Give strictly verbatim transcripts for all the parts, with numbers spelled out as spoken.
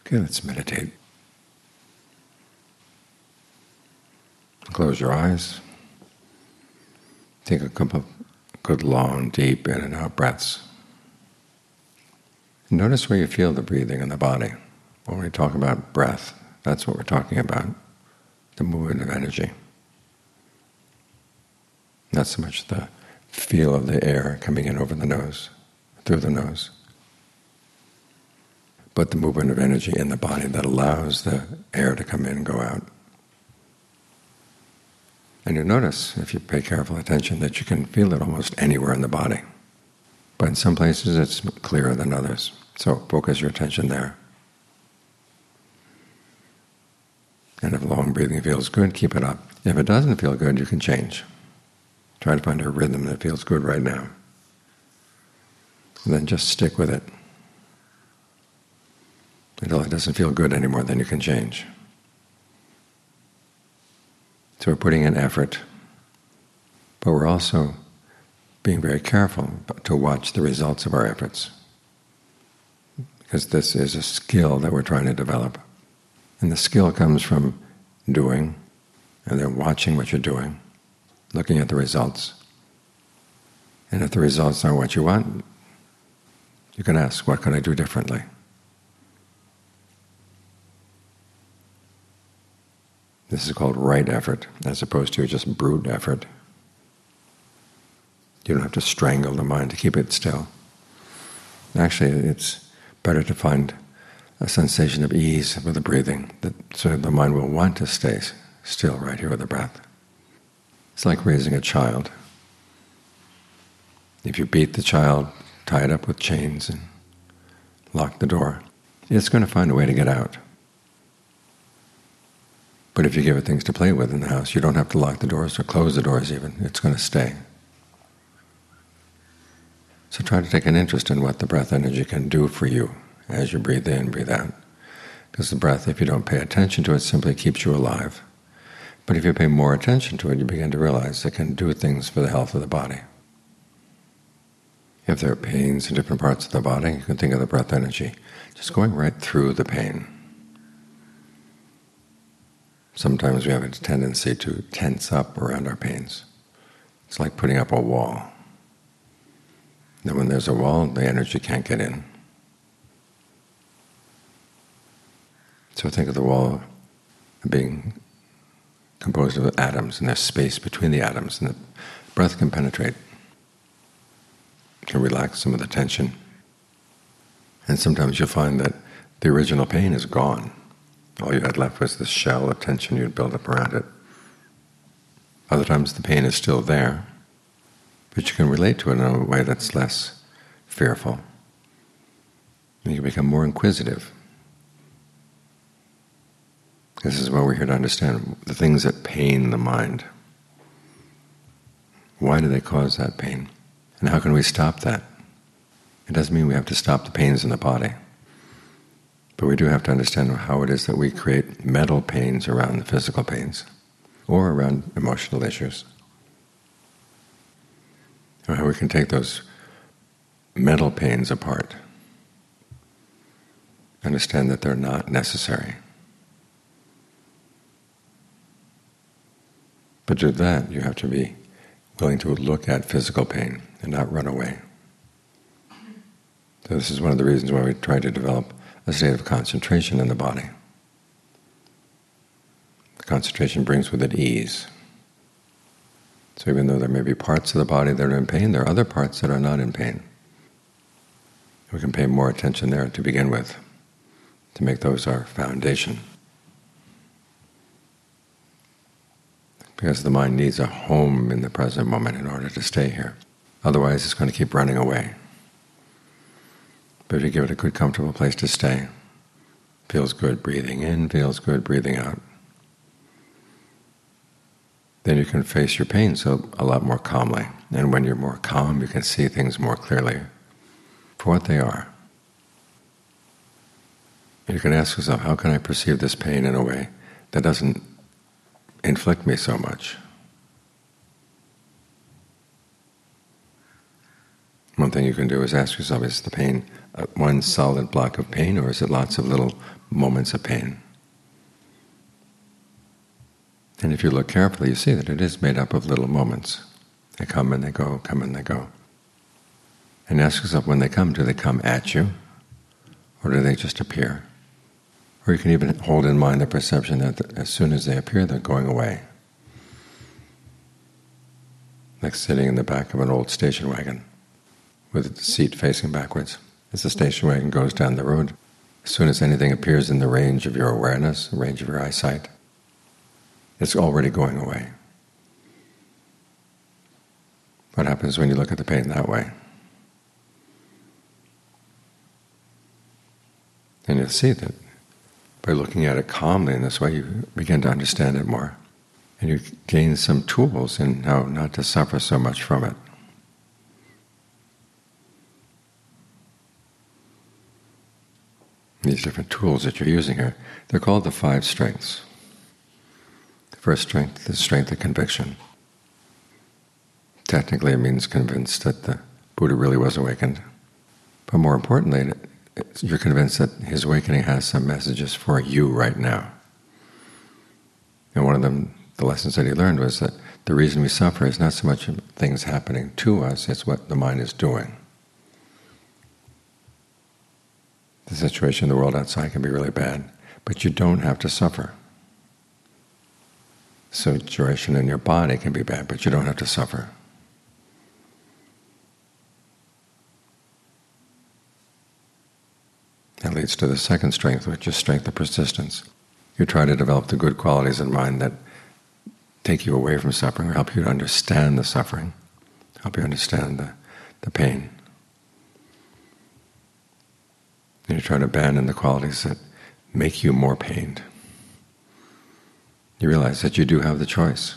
Okay, let's meditate. Close your eyes. Take a couple of good, long, deep in and out breaths. Notice where you feel the breathing in the body. When we talk about breath, that's what we're talking about, the movement of energy. Not so much the feel of the air coming in over the nose, through the nose, but the movement of energy in the body that allows the air to come in and go out. And you notice, if you pay careful attention, that you can feel it almost anywhere in the body. But in some places it's clearer than others. So focus your attention there. And if long breathing feels good, keep it up. If it doesn't feel good, you can change. Try to find a rhythm that feels good right now. And then just stick with it. Until it doesn't feel good anymore, then you can change. So we're putting in effort, but we're also being very careful to watch the results of our efforts, because this is a skill that we're trying to develop. And the skill comes from doing, and then watching what you're doing, looking at the results. And if the results aren't what you want, you can ask, what can I do differently? This is called right effort, as opposed to just brute effort. You don't have to strangle the mind to keep it still. Actually, it's better to find a sensation of ease with the breathing, that so the mind will want to stay still right here with the breath. It's like raising a child. If you beat the child, tie it up with chains and lock the door, it's going to find a way to get out. But if you give it things to play with in the house, you don't have to lock the doors or close the doors even. It's going to stay. So try to take an interest in what the breath energy can do for you as you breathe in, breathe out. Because the breath, if you don't pay attention to it, simply keeps you alive. But if you pay more attention to it, you begin to realize it can do things for the health of the body. If there are pains in different parts of the body, you can think of the breath energy just going right through the pain. Sometimes we have a tendency to tense up around our pains. It's like putting up a wall. Then when there's a wall, the energy can't get in. So think of the wall being composed of atoms, and there's space between the atoms, and the breath can penetrate, can relax some of the tension. And sometimes you'll find that the original pain is gone. All you had left was this shell of tension you'd built up around it. Other times the pain is still there, but you can relate to it in a way that's less fearful. And you can become more inquisitive. This is why we're here to understand the things that pain the mind. Why do they cause that pain? And how can we stop that? It doesn't mean we have to stop the pains in the body. But we do have to understand how it is that we create mental pains around the physical pains, or around emotional issues. Or how we can take those mental pains apart. Understand that they're not necessary. But to do that, you have to be willing to look at physical pain and not run away. So this is one of the reasons why we try to develop a state of concentration in the body. The concentration brings with it ease. So even though there may be parts of the body that are in pain, there are other parts that are not in pain. We can pay more attention there to begin with, to make those our foundation. Because the mind needs a home in the present moment in order to stay here. Otherwise it's going to keep running away. But if you give it a good, comfortable place to stay, feels good breathing in, feels good breathing out, then you can face your pain so a lot more calmly. And when you're more calm, you can see things more clearly for what they are. And you can ask yourself, how can I perceive this pain in a way that doesn't inflict me so much? One thing you can do is ask yourself, is the pain one solid block of pain, or is it lots of little moments of pain? And if you look carefully, you see that it is made up of little moments. They come and they go, come and they go. And ask yourself, when they come, do they come at you, or do they just appear? Or you can even hold in mind the perception that as soon as they appear, they're going away. Like sitting in the back of an old station wagon with the seat facing backwards. As the station wagon goes down the road, as soon as anything appears in the range of your awareness, the range of your eyesight, it's already going away. What happens when you look at the pain that way? And you'll see that by looking at it calmly in this way, you begin to understand it more. And you gain some tools in how not to suffer so much from it. These different tools that you're using here, they're called the five strengths. The first strength is the strength of conviction. Technically, it means convinced that the Buddha really was awakened. But more importantly, you're convinced that his awakening has some messages for you right now. And one of them, the lessons that he learned, was that the reason we suffer is not so much things happening to us, it's what the mind is doing. The situation in the world outside can be really bad, but you don't have to suffer. The situation in your body can be bad, but you don't have to suffer. That leads to the second strength, which is strength of persistence. You try to develop the good qualities in mind that take you away from suffering, or help you to understand the suffering, help you understand the, the pain. And you try to abandon the qualities that make you more pained. You realize that you do have the choice.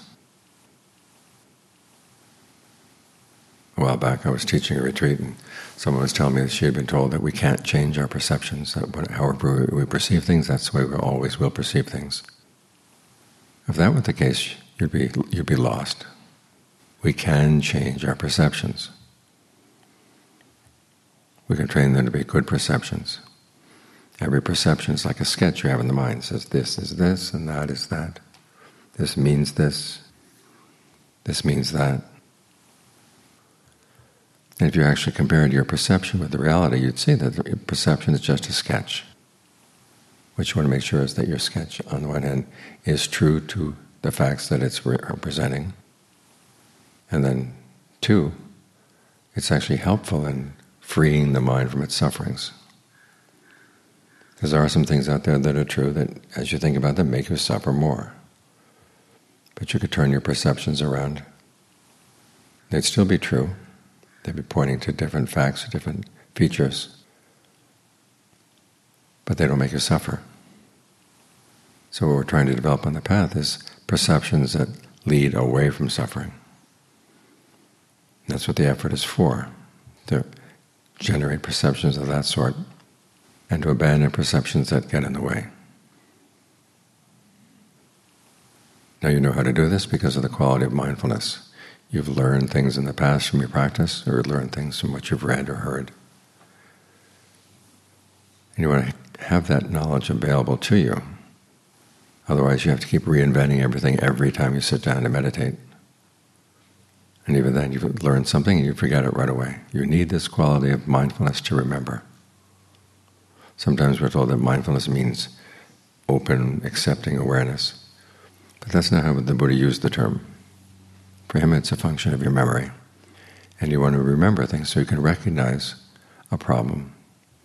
A while back I was teaching a retreat, and someone was telling me that she had been told that we can't change our perceptions, that however we perceive things, that's the way we always will perceive things. If that were the case, you'd be, you'd be lost. We can change our perceptions. We can train them to be good perceptions. Every perception is like a sketch you have in the mind. It says this is this and that is that. This means this. This means that. And if you actually compared your perception with the reality, you'd see that your perception is just a sketch. What you want to make sure is that your sketch, on the one hand, is true to the facts that it's representing. And then, two, it's actually helpful in freeing the mind from its sufferings. Because there are some things out there that are true that, as you think about them, make you suffer more. But you could turn your perceptions around. They'd still be true. They'd be pointing to different facts, different features. But they don't make you suffer. So what we're trying to develop on the path is perceptions that lead away from suffering. That's what the effort is for, to generate perceptions of that sort and to abandon perceptions that get in the way. Now you know how to do this because of the quality of mindfulness. You've learned things in the past from your practice, or learned things from what you've read or heard. And you want to have that knowledge available to you. Otherwise you have to keep reinventing everything every time you sit down to meditate. And even then you've learned something and you forget it right away. You need this quality of mindfulness to remember. Sometimes we're told that mindfulness means open, accepting awareness. But that's not how the Buddha used the term. For him it's a function of your memory. And you want to remember things so you can recognize a problem.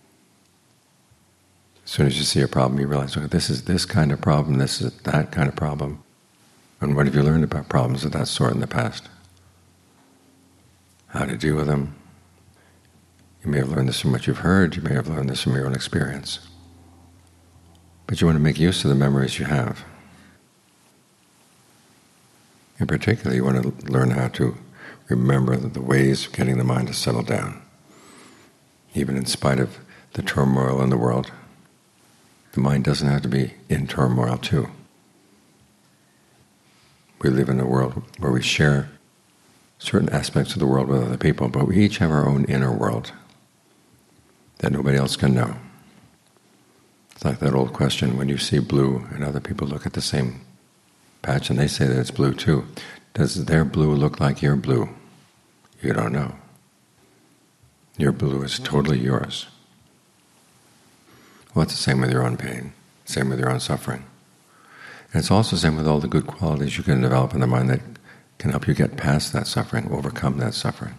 As soon as you see a problem, you realize, okay, this is this kind of problem, this is that kind of problem. And what have you learned about problems of that sort in the past? How to deal with them. You may have learned this from what you've heard, you may have learned this from your own experience. But you want to make use of the memories you have. In particular, you want to learn how to remember the ways of getting the mind to settle down. Even in spite of the turmoil in the world, the mind doesn't have to be in turmoil too. We live in a world where we share certain aspects of the world with other people, but we each have our own inner world that nobody else can know. It's like that old question, when you see blue and other people look at the same patch and they say that it's blue too, does their blue look like your blue? You don't know. Your blue is totally yours. Well, it's the same with your own pain, same with your own suffering. And it's also the same with all the good qualities you can develop in the mind that can help you get past that suffering, overcome that suffering.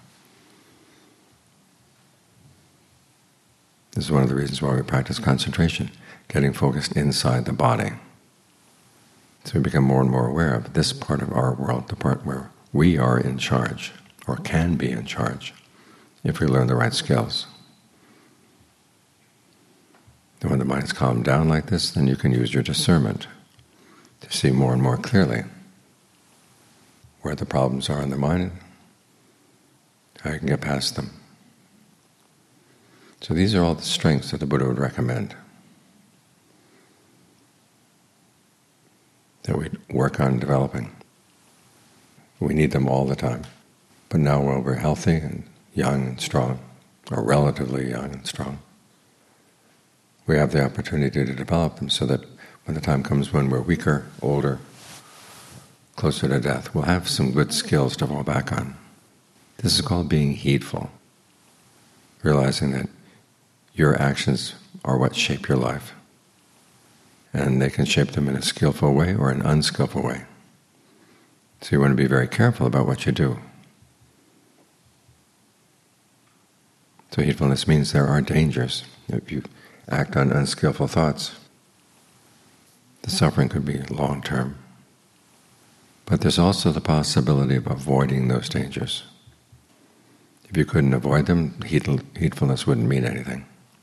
This is one of the reasons why we practice concentration, getting focused inside the body. So we become more and more aware of this part of our world, the part where we are in charge, or can be in charge, if we learn the right skills. And when the mind is calmed down like this, then you can use your discernment to see more and more clearly where the problems are in the mind, how you can get past them. So these are all the strengths that the Buddha would recommend, that we work on developing. We need them all the time. But now while we're healthy and young and strong, or relatively young and strong, we have the opportunity to develop them so that when the time comes when we're weaker, older, closer to death, we'll have some good skills to fall back on. This is called being heedful, realizing that your actions are what shape your life, and they can shape them in a skillful way or an unskillful way. So you want to be very careful about what you do. So heedfulness means there are dangers. If you act on unskillful thoughts, the suffering could be long-term. But there's also the possibility of avoiding those dangers. If you couldn't avoid them, heedfulness wouldn't mean anything.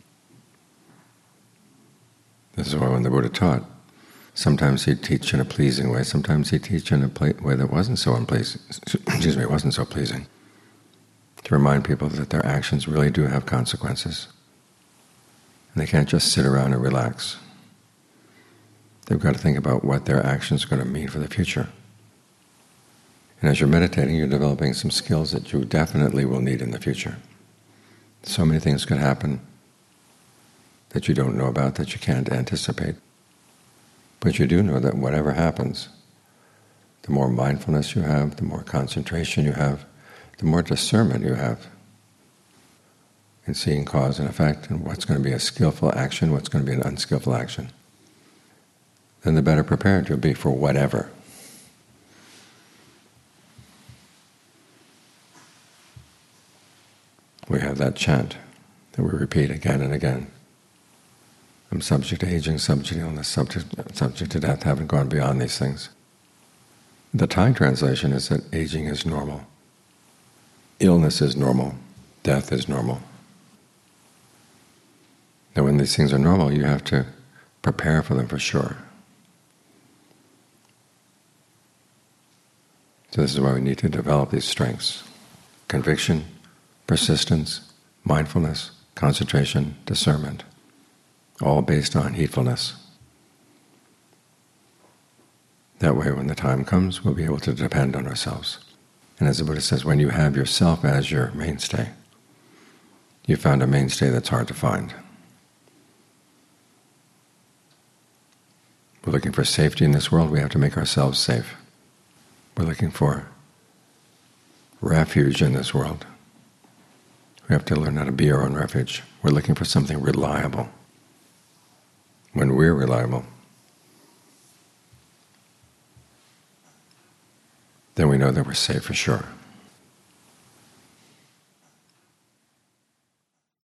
This is why when the Buddha taught, sometimes he'd teach in a pleasing way, sometimes he'd teach in a way that wasn't so unpleasing, excuse me, wasn't so pleasing, to remind people that their actions really do have consequences. And they can't just sit around and relax. They've got to think about what their actions are going to mean for the future. And as you're meditating, you're developing some skills that you definitely will need in the future. So many things could happen that you don't know about, that you can't anticipate. But you do know that whatever happens, the more mindfulness you have, the more concentration you have, the more discernment you have in seeing cause and effect and what's going to be a skillful action, what's going to be an unskillful action, then the better prepared you'll be for whatever. We have that chant that we repeat again and again. I'm subject to aging, subject to illness, subject, subject to death, haven't gone beyond these things. The Thai translation is that aging is normal, illness is normal, death is normal. Now when these things are normal, you have to prepare for them for sure. So this is why we need to develop these strengths: conviction, persistence, mindfulness, concentration, discernment, all based on heedfulness. That way when the time comes, we'll be able to depend on ourselves. And as the Buddha says, when you have yourself as your mainstay, you found a mainstay that's hard to find. We're looking for safety in this world, we have to make ourselves safe. We're looking for refuge in this world. We have to learn how to be our own refuge. We're looking for something reliable. When we're reliable, then we know that we're safe for sure.